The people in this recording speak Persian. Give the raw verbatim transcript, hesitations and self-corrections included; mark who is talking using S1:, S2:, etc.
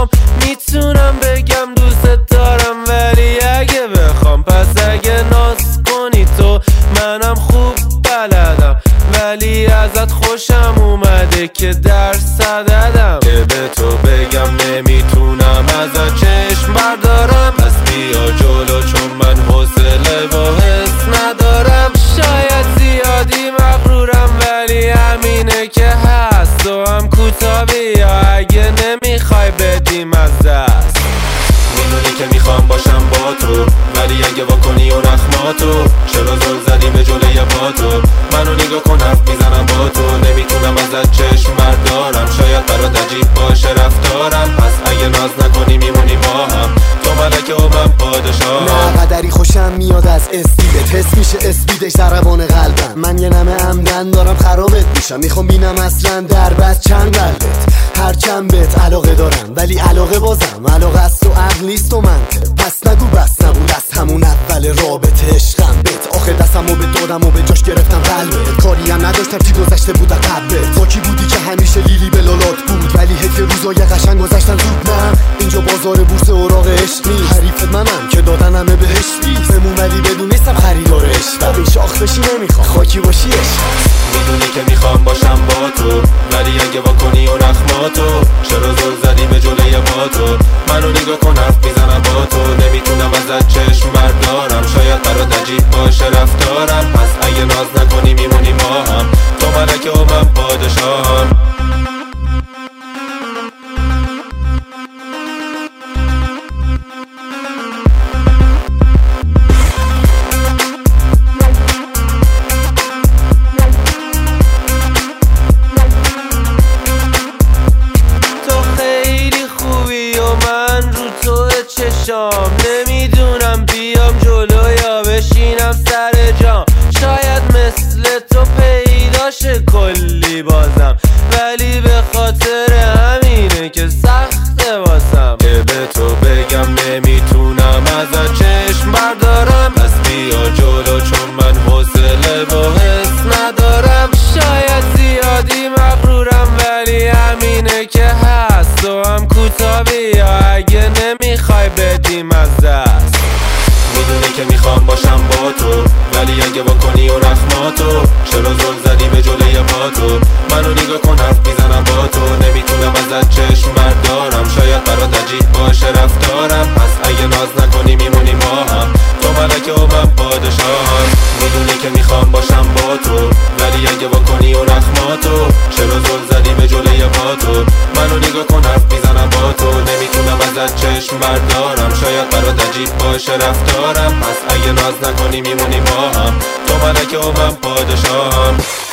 S1: چشام میتونم بگم دوست دارم، ولی اگه بخوام پس اگه ناز کنی تو منم خوب بلدم، ولی ازت خوشم اومده که درس دادم. که به تو بگم نمیتونم ازت چشم بردارم، پس بیا جلو چون من حوصله و حس ندارم. شاید زیادی مغرورم ولی همینه که هست، تو هم کوتاه بیا اگه نمیخوای بدیم از دست. میدونی که میخوام باشم با تو، ولی اگه واکنی و نخماتو چرا زل زدی به جلوی با تو؟ منو نگاه کن حرف میزنم با تو، نمیتونم ازت چشم بردارم. شاید برات عجیب باشه رفتارم، پس اگه ناز نکنی میمونی با هم. تو ملکه و من پادشاهم.
S2: نه قدری خوشم میاد از اسپیدت، حس میشه اسپیدش ضربان قلبم. من یه نمه عمدن دارم خرابت میشم، میخوام بینم اصلا در بس چند قلبت. هر چند بهت علاقه دارم ولی علاقه بازم علاقه است و عقل نیست و منطق. پس نگو بس نبود از همون اول رابطه عشقم بهت. آخه دستمو به دادم و به جاش گرفتم قلبت. کاری هم نداشتم چی گذشته بود قبلت. با کی بودی که همیشه لیلی به لالات بود، ولی حیف روزای قشنگ گذشتن زود. نه اینجا بازار بورس اوراق عشق نیست، حریفت منم که دادن همه بهش بیست. بمون ولی بدون نیستم خریدار عشق، این شاخ بشی نمیخوام خاکی باشی عشق.
S1: میدونی که میخوام باشم با تو، ولی اگه واکنی و نخماتو چرا زل زدی به جلوی با تو؟ منو نگاه کن حرف میزنم با تو، نمیتونم ازت چشم بردارم. شاید برات عجیب باشه رفتارم، پس اگه ناز نکنی میمونی ما هم. تو ملکه و من پادشاهم. چشام نمیدونم بیام جلو یا بشینم سر جام. شاید مثل تو پیداشه کلی بازم، ولی به خاطر همینه که سخته واسم. که به تو بگم نمیتونم ازت چشم بردارم، پس بیا جلو چون من حوصله و حس ندارم. شاید زیادی مغرورم ولی همینه که هست، تو هم کوتاه بیا اگه نمیخوای بدیم از دست. میدونی که میخوام باشم با تو، ولی اگه واکنی و نخماتو چرا زل زدی به جلوی با تو؟ منو نگاه کن حرف میزنم با تو، نمیتونم ازت چشم بردارم. شاید برات عجیب باشه رفتارم، پس اگه ناز نکنی میمونی ما هم. تو ملکه و من پادشاهم. میدونی که میخوام باشم با تو، ولی اگه واکنی و نخماتو چرا زل زدی به جلوی با تو؟ منو نگاه کن حرف میزنم با تو، نمیتونم ازت چشم بردارم. شاید برات عجیب باشه رفتارم، پس اگه ناز نکنی میمونی با هم. تو ملکه و من پادشاهم.